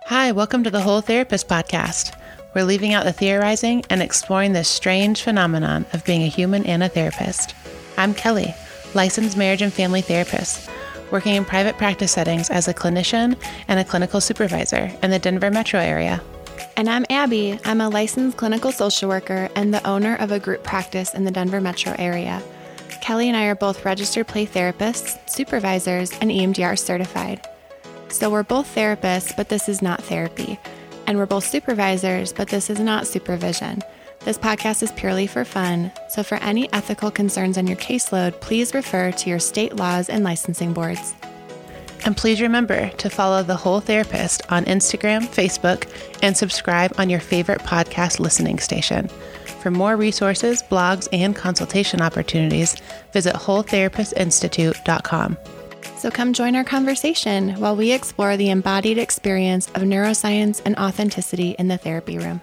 Hi, welcome to the Whole Therapist podcast. We're leaving out the theorizing and exploring this strange phenomenon of being a human and a therapist. I'm Kelly, licensed marriage and family therapist, working in private practice settings as a clinician and a clinical supervisor in the Denver metro area. And I'm Abby. I'm a licensed clinical social worker and the owner of a group practice in the Denver metro area. Kelly and I are both registered play therapists, supervisors, and EMDR certified. So we're both therapists, but this is not therapy. And we're both supervisors, but this is not supervision. This podcast is purely for fun, so for any ethical concerns on your caseload, please refer to your state laws and licensing boards. And please remember to follow The Whole Therapist on Instagram, Facebook, and subscribe on your favorite podcast listening station. For more resources, blogs, and consultation opportunities, visit WholeTherapistInstitute.com. So come join our conversation while we explore the embodied experience of neuroscience and authenticity in the therapy room.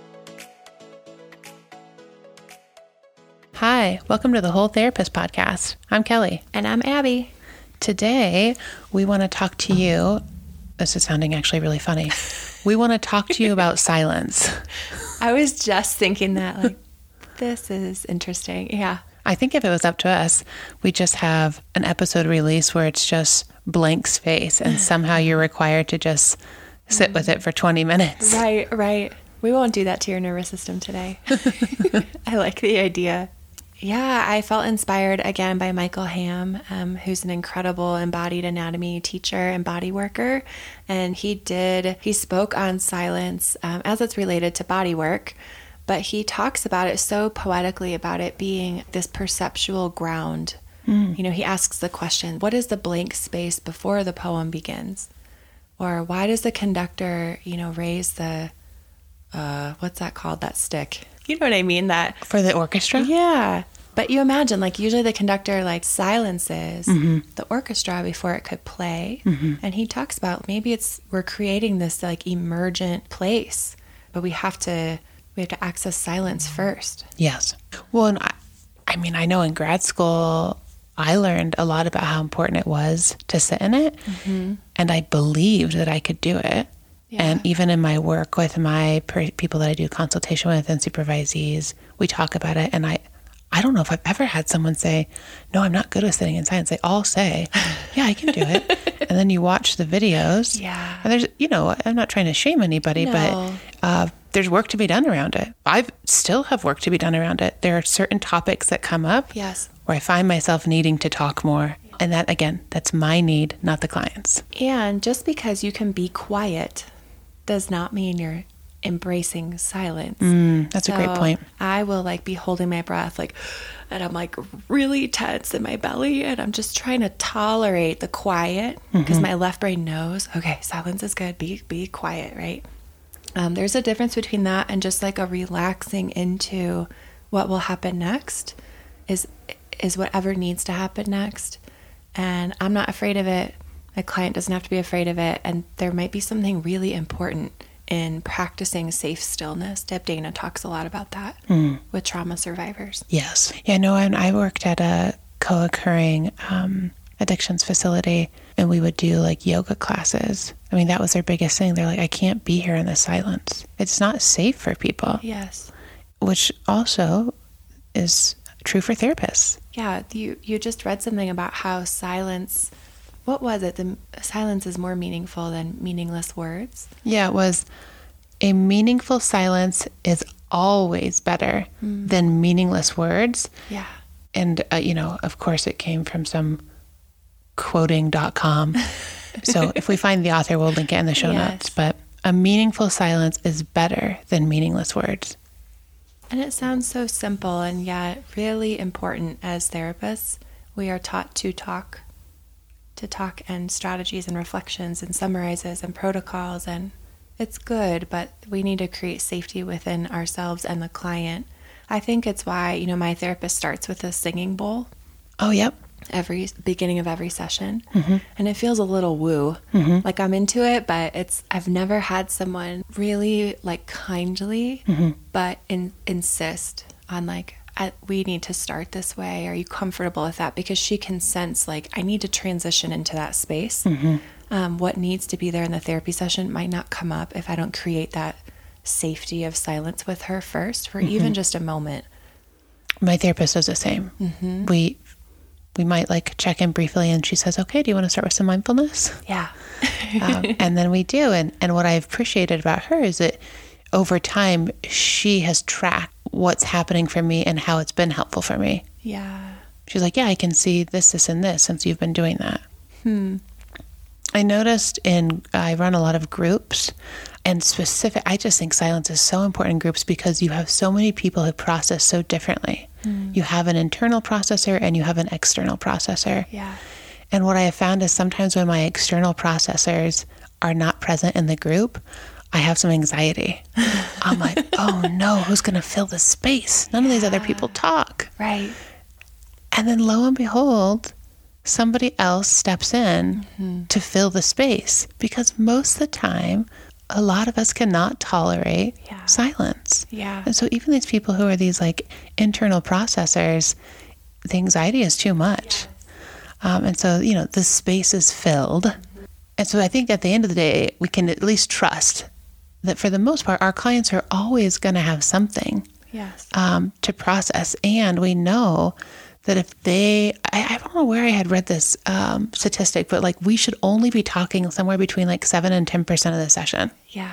Hi, welcome to the Whole Therapist podcast. I'm Kelly. And I'm Abby. Today, we want to talk to you. This is sounding actually really funny. We want to talk to you about silence. I was just thinking that, this is interesting. Yeah. I think if it was up to us, we just have an episode release where it's just blank space and somehow you're required to just sit with it for 20 minutes. Right. We won't do that to your nervous system today. I like the idea. Yeah, I felt inspired again by Michael Ham, who's an incredible embodied anatomy teacher and body worker. And he spoke on silence as it's related to body work, but he talks about it so poetically about it being this perceptual ground. You know, he asks the question, what is the blank space before the poem begins? Or why does the conductor, raise the, what's that called, that stick? You know what I mean? That for the orchestra? Yeah. But you imagine, usually the conductor, silences the orchestra before it could play. And he talks about maybe we're creating this, emergent place, but we have to access silence first. Yes. Well, and I know in grad school, I learned a lot about how important it was to sit in it. And I believed that I could do it. Yeah. And even in my work with my people that I do consultation with and supervisees, we talk about it. And I don't know if I've ever had someone say, no, I'm not good with sitting in silence. They all say, yeah, I can do it. And then you watch the videos. Yeah. And there's, I'm not trying to shame anybody, but there's work to be done around it. I still have work to be done around it. There are certain topics that come up where I find myself needing to talk more. And that, again, that's my need, not the client's. And just because you can be quiet does not mean you're embracing silence. That's a great point. I will be holding my breath and I'm really tense in my belly and I'm just trying to tolerate the quiet because my left brain knows, okay, silence is good. Be quiet, right? There's a difference between that and just a relaxing into what will happen next is whatever needs to happen next. And I'm not afraid of it. My client doesn't have to be afraid of it. And there might be something really important in practicing safe stillness. Deb Dana talks a lot about that with trauma survivors. Yes. Yeah, no, and I worked at a co-occurring addictions facility and we would do yoga classes. That was their biggest thing. They're I can't be here in the silence. It's not safe for people. Yes. Which also is true for therapists. Yeah, you just read something about how silence, what was it? The silence is more meaningful than meaningless words. Yeah, it was a meaningful silence is always better than meaningless words. Yeah. And, of course it came from some quoting.com. So if we find the author, we'll link it in the show notes. But a meaningful silence is better than meaningless words. And it sounds so simple and yet really important as therapists. We are taught to talk and strategies and reflections and summarizes and protocols, and it's good, but we need to create safety within ourselves and the client. I think it's why, my therapist starts with a singing bowl. Oh, yep. Every beginning of every session. And it feels a little woo. I'm into it, but I've never had someone really kindly, but insist on we need to start this way. Are you comfortable with that? Because she can sense I need to transition into that space. what needs to be there in the therapy session might not come up if I don't create that safety of silence with her first for even just a moment. My therapist does the same. We might like check in briefly and she says, okay, do you want to start with some mindfulness? Yeah. And then we do. And what I've appreciated about her is that over time, she has tracked what's happening for me and how it's been helpful for me. Yeah. She's like, yeah, I can see this, this, and this since you've been doing that. I noticed I run a lot of groups and I just think silence is so important in groups because you have so many people who process so differently. You have an internal processor and you have an external processor. Yeah. And what I have found is sometimes when my external processors are not present in the group, I have some anxiety. I'm like, oh no, who's going to fill the space? None of these other people talk. Right. And then lo and behold, somebody else steps in to fill the space because most of the time, a lot of us cannot tolerate silence. Yeah. And so even these people who are these like internal processors, the anxiety is too much. And so, the space is filled. And so I think at the end of the day, we can at least trust that for the most part, our clients are always going to have something to process. And we know that if I don't know where I had read this statistic, but like we should only be talking somewhere between like 7 and 10% of the session. Yeah.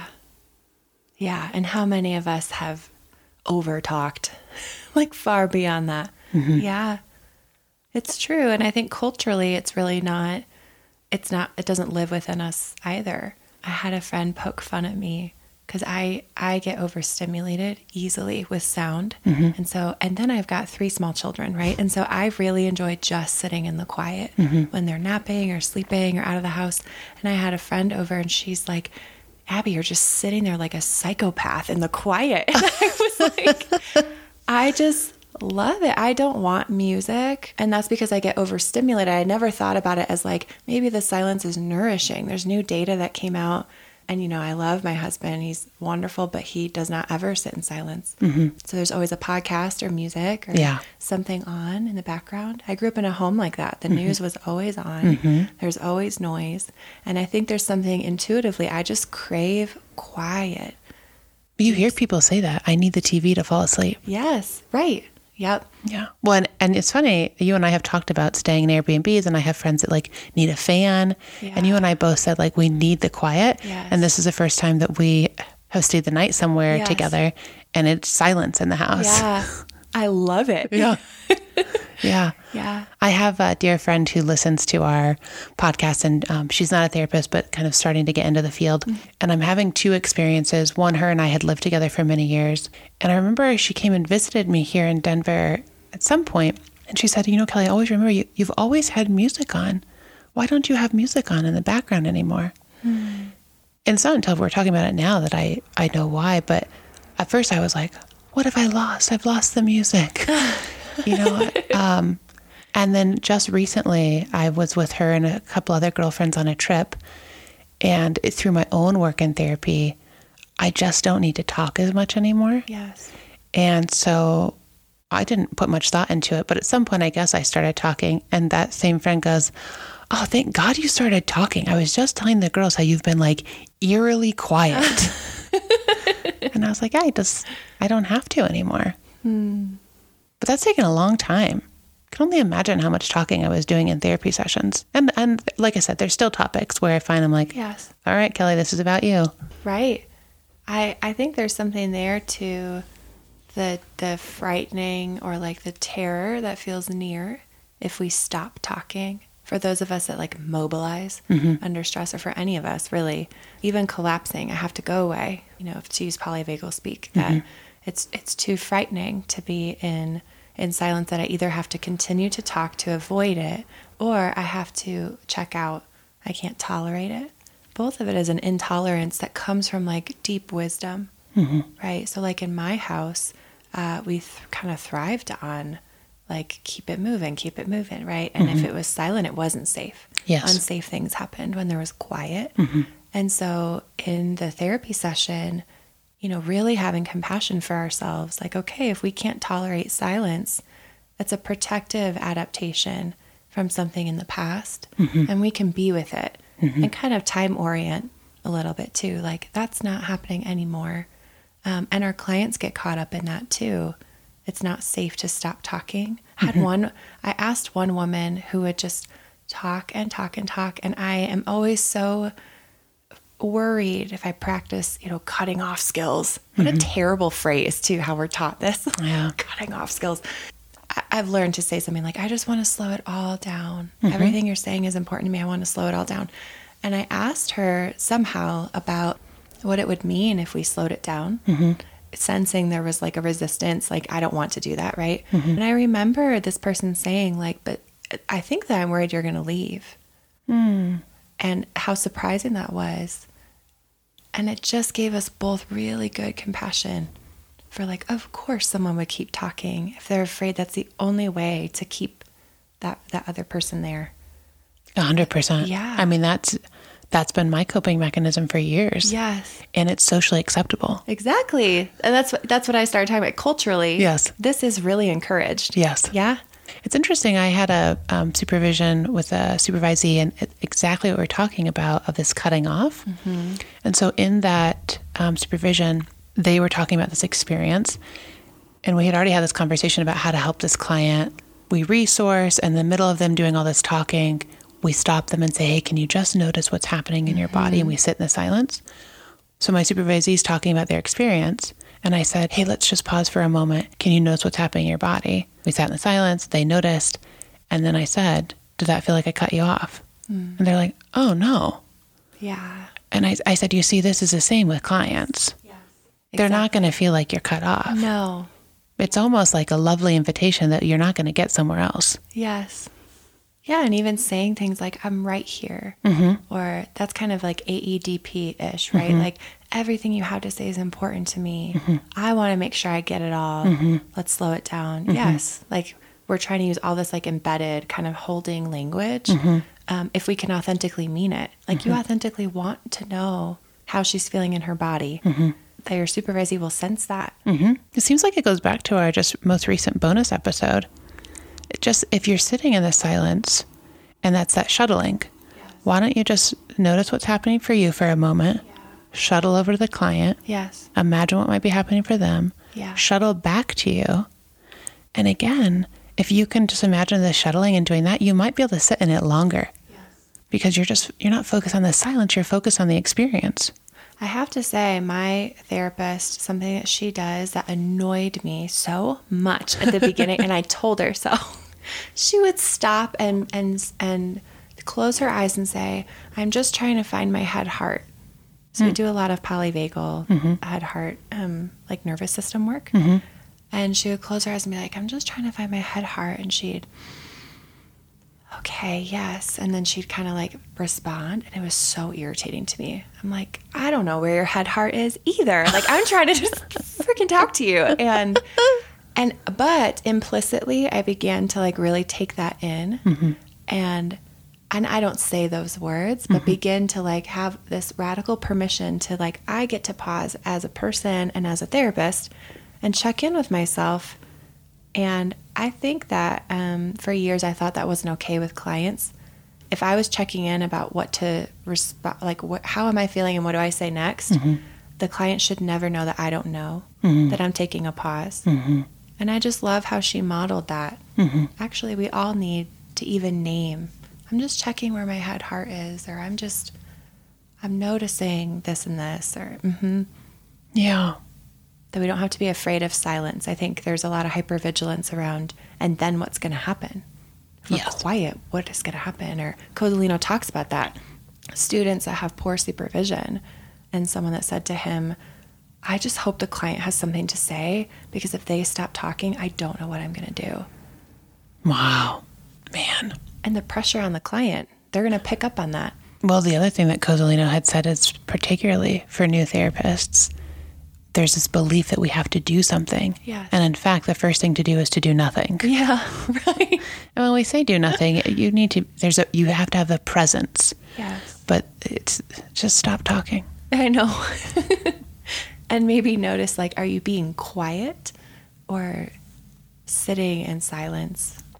Yeah. And how many of us have over talked like far beyond that? Yeah. It's true. And I think culturally it's really not, it doesn't live within us either. I had a friend poke fun at me because I get overstimulated easily with sound. And then I've got 3 small children, right? And so I really enjoy just sitting in the quiet when they're napping or sleeping or out of the house. And I had a friend over and she's like, Abby, you're just sitting there like a psychopath in the quiet. And I was like, I just love it. I don't want music. And that's because I get overstimulated. I never thought about it as like, maybe the silence is nourishing. There's new data that came out. And, I love my husband. He's wonderful, but he does not ever sit in silence. So there's always a podcast or music or something on in the background. I grew up in a home like that. The news was always on. There's always noise. And I think there's something intuitively, I just crave quiet. You hear people say that. I need the TV to fall asleep. Yes, right. Yep. Yeah. Well, and it's funny, you and I have talked about staying in Airbnbs, and I have friends that like need a fan. And you and I both said like we need the quiet. And this is the first time that we have stayed the night somewhere together and it's silence in the house. Yeah. I love it. Yeah. Yeah. Yeah. I have a dear friend who listens to our podcast, and she's not a therapist, but kind of starting to get into the field. And I'm having 2 experiences. One, her and I had lived together for many years. And I remember she came and visited me here in Denver at some point, and she said, Kelly, I always remember you've always had music on. Why don't you have music on in the background anymore? And it's not until we're talking about it now that I know why. But at first I was like, what have I lost? I've lost the music. And then just recently I was with her and a couple other girlfriends on a trip, and through my own work in therapy, I just don't need to talk as much anymore. Yes. And so I didn't put much thought into it, but at some point I guess I started talking, and that same friend goes, oh, thank God you started talking. I was just telling the girls how you've been like eerily quiet. And I was like, I don't have to anymore. But that's taken a long time. I can only imagine how much talking I was doing in therapy sessions. And like I said, there's still topics where I find I'm like, yes, all right, Kelly, this is about you. Right. I think there's something there to the frightening or like the terror that feels near if we stop talking. For those of us that like mobilize under stress, or for any of us really, even collapsing, I have to go away, to use polyvagal speak, that it's too frightening to be in silence, that I either have to continue to talk to avoid it, or I have to check out. I can't tolerate it. Both of it is an intolerance that comes from like deep wisdom, right? So like in my house, we kind of thrived on like, keep it moving, right? And if it was silent, it wasn't safe. Yes. Unsafe things happened when there was quiet. And so in the therapy session, really having compassion for ourselves, like, okay, if we can't tolerate silence, that's a protective adaptation from something in the past, and we can be with it. and kind of time orient a little bit too. Like, that's not happening anymore. And our clients get caught up in that too. It's not safe to stop talking. I asked one woman who would just talk and talk and talk. And I am always so worried if I practice, cutting off skills. What a terrible phrase too, how we're taught this. Yeah. Cutting off skills. I've learned to say something like, I just want to slow it all down. Everything you're saying is important to me. I want to slow it all down. And I asked her somehow about what it would mean if we slowed it down, sensing there was like a resistance, like, I don't want to do that, right? And I remember this person saying like, but I think that I'm worried you're going to leave. And how surprising that was. And it just gave us both really good compassion for like, of course someone would keep talking if they're afraid that's the only way to keep that other person there. 100%. Yeah. I mean, that's been my coping mechanism for years. Yes. And it's socially acceptable. Exactly. And that's what I started talking about culturally. Yes. This is really encouraged. Yes. Yeah. It's interesting. I had a supervision with a supervisee, and exactly what we're talking about of this cutting off. And so in that supervision, they were talking about this experience, and we had already had this conversation about how to help this client. We resource, and in the middle of them doing all this talking, we stop them and say, hey, can you just notice what's happening in your body? And we sit in the silence. So my supervisee is talking about their experience. And I said, hey, let's just pause for a moment. Can you notice what's happening in your body? We sat in the silence. They noticed. And then I said, did that feel like I cut you off? And they're like, oh, no. Yeah. And I said, you see, this is the same with clients. Yes. They're not going to feel like you're cut off. No. It's almost like a lovely invitation that you're not going to get somewhere else. Yes. Yeah, and even saying things like, I'm right here. Or that's kind of like AEDP-ish, right? Like, everything you have to say is important to me. I want to make sure I get it all. Let's slow it down. Yes. Like, we're trying to use all this like embedded kind of holding language. If we can authentically mean it. Like, you authentically want to know how she's feeling in her body. That your supervisee will sense that. It seems like it goes back to our just most recent bonus episode. Just if you're sitting in the silence and that's that shuttling, why don't you just notice what's happening for you for a moment, shuttle over to the client, Yes. imagine what might be happening for them, Yeah. shuttle back to you. And again, if you can just imagine the shuttling and doing that, you might be able to sit in it longer because you're not focused on the silence, you're focused on the experience. I have to say, my therapist, something that she does that annoyed me so much at the beginning, and I told her so. She would stop and close her eyes and say, I'm just trying to find my head heart. So we do a lot of polyvagal head heart, like nervous system work. And she would close her eyes and be like, I'm just trying to find my head heart. And she'd, okay, yes. And then she'd kind of like respond. And it was so irritating to me. I'm like, I don't know where your head heart is either. Like, I'm trying to just freaking talk to you. But implicitly, I began to like really take that in. And I don't say those words, but begin to like have this radical permission to like, I get to pause as a person and as a therapist and check in with myself. And I think that for years I thought that wasn't okay with clients. If I was checking in about what to respond, like how am I feeling and what do I say next, the client should never know that I don't know, that I'm taking a pause. And I just love how she modeled that. Actually, we all need to even name, I'm just checking where my head heart is, or I'm noticing this and this, or Yeah. that we don't have to be afraid of silence. I think there's a lot of hypervigilance around, and then what's going to happen? If we're quiet, what is going to happen? Or Codolino talks about that. Students that have poor supervision, and someone that said to him, I just hope the client has something to say, because if they stop talking, I don't know what I'm going to do. Wow. Man. And the pressure on the client, they're going to pick up on that. Well, the other thing that Codolino had said is particularly for new therapists, there's this belief that we have to do something. Yes. And in fact, the first thing to do is to do nothing. Yeah, right. And when we say do nothing, you have to have a presence. Yes. But it's just stop talking. I know. And maybe notice, like, are you being quiet or sitting in silence?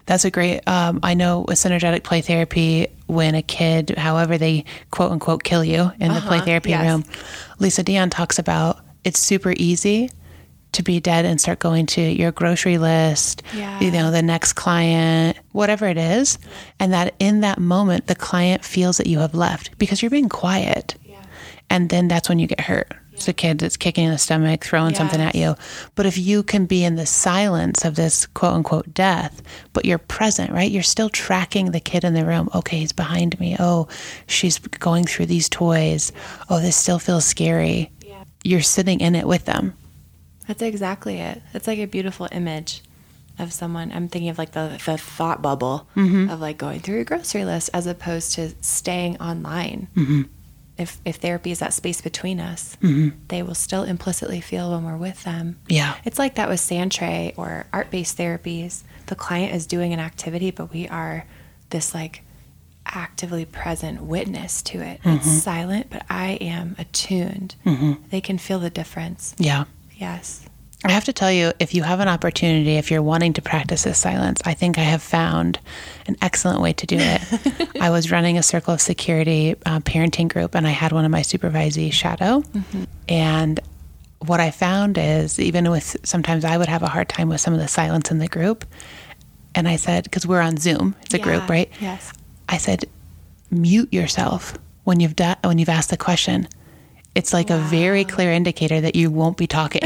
That's a great, I know with synergetic play therapy, when a kid, however they quote unquote kill you in the play therapy room, Lisa Dion talks about it's super easy to be dead and start going to your grocery list, the next client, whatever it is. And that in that moment, the client feels that you have left because you're being quiet. And then that's when you get hurt. It's a kid that's kicking in the stomach, throwing something at you. But if you can be in the silence of this quote unquote death, but you're present, right? You're still tracking the kid in the room. Okay, he's behind me. Oh, she's going through these toys. Oh, this still feels scary. You're sitting in it with them. That's exactly it. It's like a beautiful image of someone. I'm thinking of like the thought bubble of like going through your grocery list as opposed to staying online. If therapy is that space between us, they will still implicitly feel when we're with them. Yeah. It's like that with Santre or art-based therapies. The client is doing an activity, but we are this like actively present witness to it. It's silent, but I am attuned. They can feel the difference. Yeah. Yes. I have to tell you, if you have an opportunity, if you're wanting to practice this silence, I think I have found an excellent way to do it. I was running a Circle of Security parenting group, and I had one of my supervisees shadow. And what I found is, even with, sometimes I would have a hard time with some of the silence in the group. And I said, because we're on Zoom, it's a group, right? Yes. I said, mute yourself when you've asked the question. It's like a very clear indicator that you won't be talking.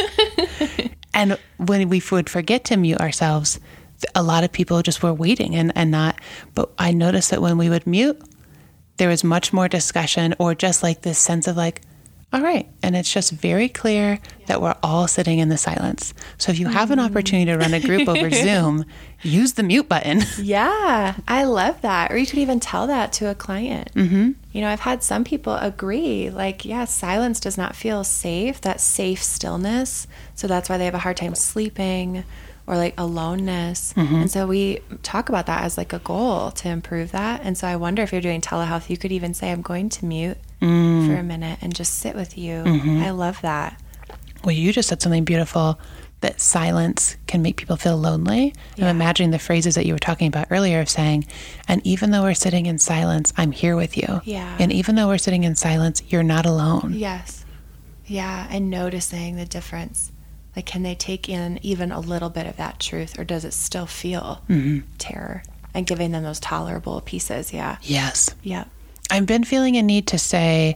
And when we would forget to mute ourselves, a lot of people just were waiting and not. But I noticed that when we would mute, there was much more discussion, or just like this sense of like, all right. And it's just very clear that we're all sitting in the silence. So if you have an opportunity to run a group over Zoom, use the mute button. Yeah, I love that. Or you could even tell that to a client. You know, I've had some people agree, like, silence does not feel safe, that safe stillness. So that's why they have a hard time sleeping, or like aloneness. And so we talk about that as like a goal to improve that. And so I wonder if you're doing telehealth, you could even say, I'm going to mute for a minute and just sit with you. I love that. Well, you just said something beautiful, that silence can make people feel lonely. I'm imagining the phrases that you were talking about earlier of saying, and even though we're sitting in silence, I'm here with you. And even though we're sitting in silence, you're not alone. Yes. Yeah. And noticing the difference. Like, can they take in even a little bit of that truth, or does it still feel terror? And giving them those tolerable pieces. Yes. Yeah. I've been feeling a need to say,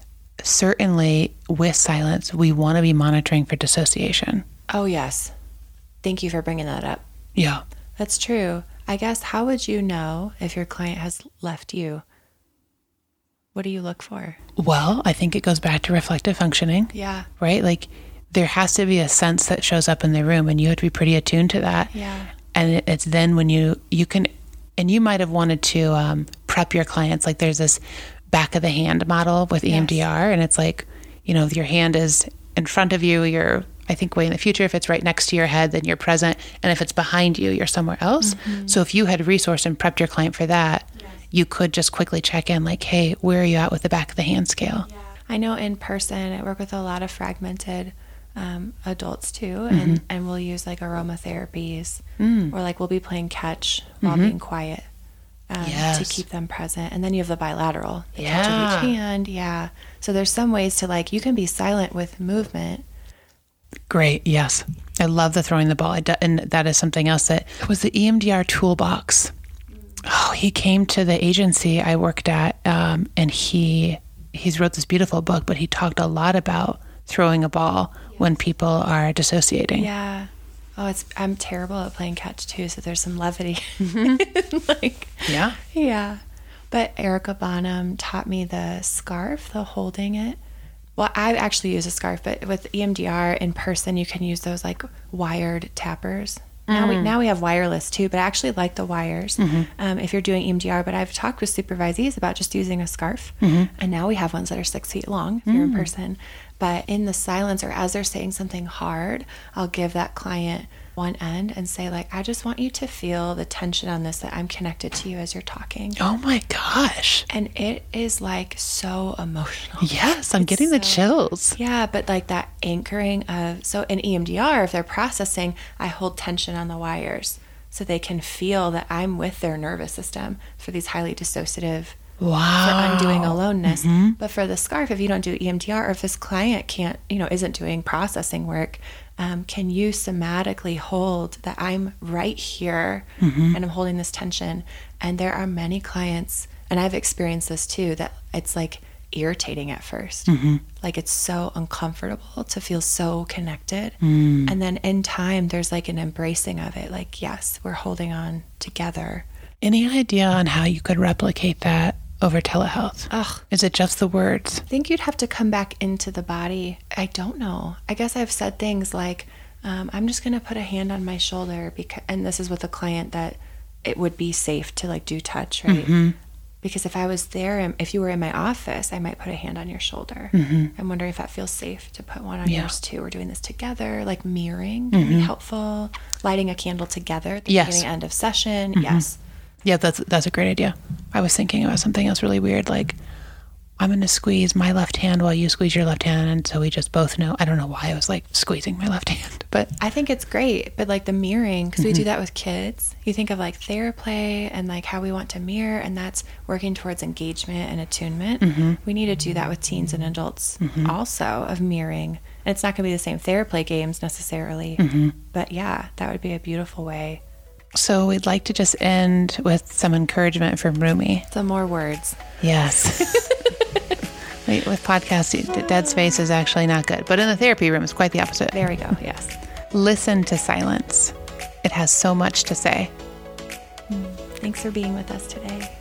certainly with silence, we want to be monitoring for dissociation. Oh, yes. Thank you for bringing that up. Yeah. That's true. I guess, how would you know if your client has left you? What do you look for? Well, I think it goes back to reflective functioning. Yeah. Right? Like, there has to be a sense that shows up in the room, and you have to be pretty attuned to that. Yeah. And it's then when you can, and you might have wanted to prep your clients. Like, there's this back of the hand model with EMDR, and it's like, you know, your hand is in front of you, you're, I think, way in the future. If it's right next to your head, then you're present. And if it's behind you, you're somewhere else. So if you had resourced and prepped your client for that, you could just quickly check in, like, hey, where are you at with the back of the hand scale? I know in person, I work with a lot of fragmented adults too, and we'll use like aromatherapies, or like we'll be playing catch while being quiet to keep them present. And then you have the bilateral, the touch of each hand. So there's some ways to, like, you can be silent with movement. Great. Yes. I love the throwing the ball. And that is something else that was the EMDR toolbox. Oh, he came to the agency I worked at, and he's wrote this beautiful book, but he talked a lot about throwing a ball when people are dissociating. Yeah. Oh, I'm terrible at playing catch too, so there's some levity. Yeah. But Erica Bonham taught me the scarf, the holding it. Well, I actually use a scarf, but with EMDR in person, you can use those like wired tappers. Now we have wireless too, but I actually like the wires if you're doing EMDR. But I've talked with supervisees about just using a scarf, and now we have ones that are 6 feet long if you're in person. But in the silence, or as they're saying something hard, I'll give that client one end and say, like, I just want you to feel the tension on this, that I'm connected to you as you're talking. Oh my gosh. And it is like so emotional. Yes, I'm getting the chills. Yeah, but like that anchoring of, so in EMDR, if they're processing, I hold tension on the wires. so they can feel that I'm with their nervous system for these highly dissociative, Wow. for undoing aloneness. But for the scarf, if you don't do EMDR, or if this client can't, isn't doing processing work, can you somatically hold that I'm right here and I'm holding this tension? And there are many clients, and I've experienced this too, that it's like irritating at first. Like it's so uncomfortable to feel so connected. And then in time, there's like an embracing of it. Like, yes, we're holding on together. Any idea on how you could replicate that over telehealth? Ugh. Is it just the words? I think you'd have to come back into the body. I don't know. I guess I've said things like, I'm just going to put a hand on my shoulder, and this is with a client that it would be safe to like do touch, right? Because if I was there, and if you were in my office, I might put a hand on your shoulder. I'm wondering if that feels safe to put one on yours too. We're doing this together, like mirroring can be helpful. Lighting a candle together at the beginning and end of session. Yes. Yeah, that's a great idea. I was thinking about something else really weird, like I'm going to squeeze my left hand while you squeeze your left hand, and so we just both know. I don't know why I was like squeezing my left hand, but I think it's great. But like the mirroring, because we do that with kids. You think of like theraplay and like how we want to mirror, and that's working towards engagement and attunement. We need to do that with teens and adults also, of mirroring. And it's not going to be the same theraplay games necessarily, but yeah, that would be a beautiful way. So we'd like to just end with some encouragement from Rumi. Some more words. Yes. Wait, with podcasting, dead space is actually not good. But in the therapy room, it's quite the opposite. There we go. Yes. Listen to silence. It has so much to say. Thanks for being with us today.